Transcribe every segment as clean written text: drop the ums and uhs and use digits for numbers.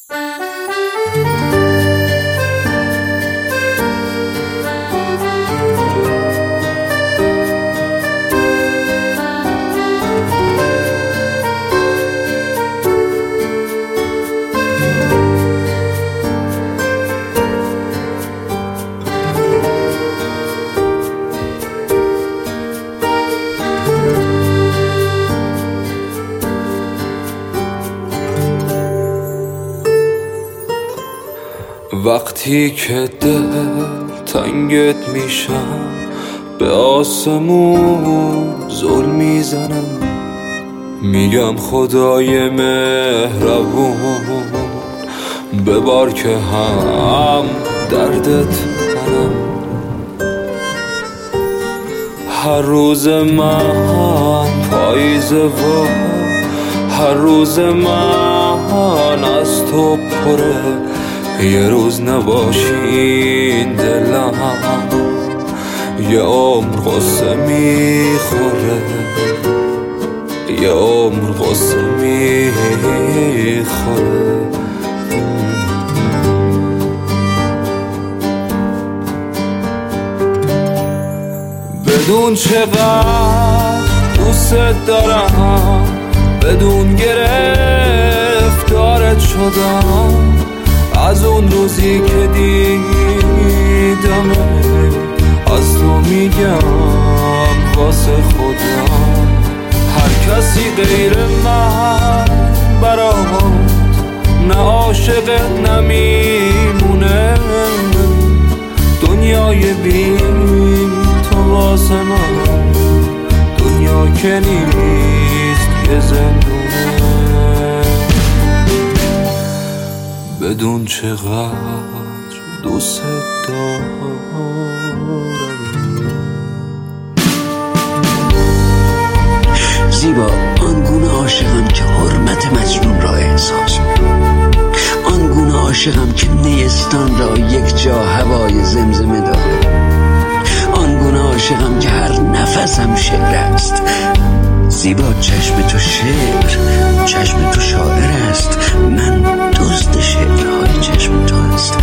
وقتی که دل تنگت میشم به آسمون زل میزنم، میگم خدای مهربون ببار که هم دردت منم. هر روز من پاییزه و هر روز من از تو پره، یه روز نباشین دلم یه عمر غصه میخوره، یه عمر غصه میخوره. بدون چقدر دوست دارم، بدون گرفتارت شدم، از اون روزی که دیدم از تو میگم واسه خودم. هر کسی غیر من برات نه عاشق نمیمونه، دنیای بی تو واسه من دنیا که نیست یه زندونه. بدون چقدر دوست دارم. زیبا آنگونه عاشقم که حرمت مجنون را احساس، آنگونه عاشقم که نیستان را یک جا هوای زمزمه دارد، آنگونه عاشقم که هر نفسم شعر است. زیبا چشم تو شعر، چشم تو شاعر است، من دزد شعرهای چشم تو هستم.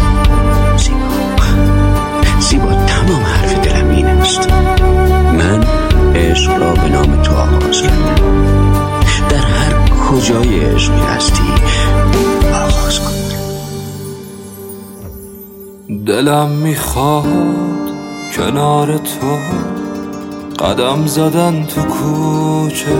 زیبا تمام حرف دلم این است، من عشق را به نام تو آغاز کردم. در هر کجای عشقی هستی آغاز کن. دلم میخواد کنار تو قدم زدن تو کوچه،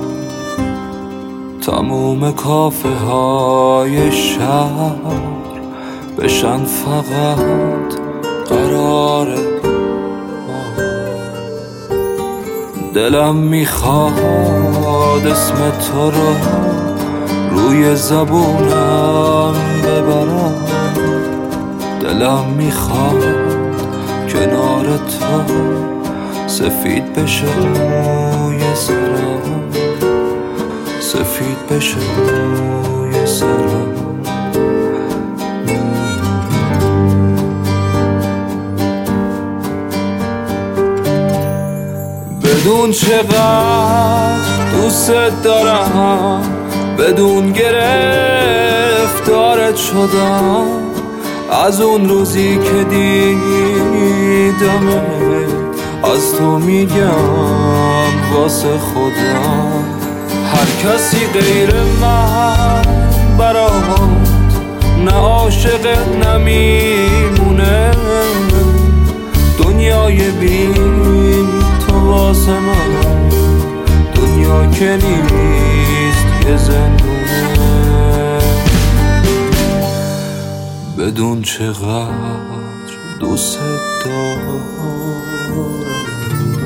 تموم کافه های شهر بشن فقط قرار ما. دلم میخواد اسم تو رو روی زبونم ببرم، دلم میخواد کنار تو سفید بشه موی سرم، سفید بشه موی سرم. بدون چقدر دوست دارم، بدون گرفتارت شدم، از اون روزی که دیدم از تو میگم واسه خودم. هر کسی غیر من برات نه عاشق نمیمونه، دنیای بی تو واسه من دنیا که نیست یه زندونه. بدون چقدر دوست دارم.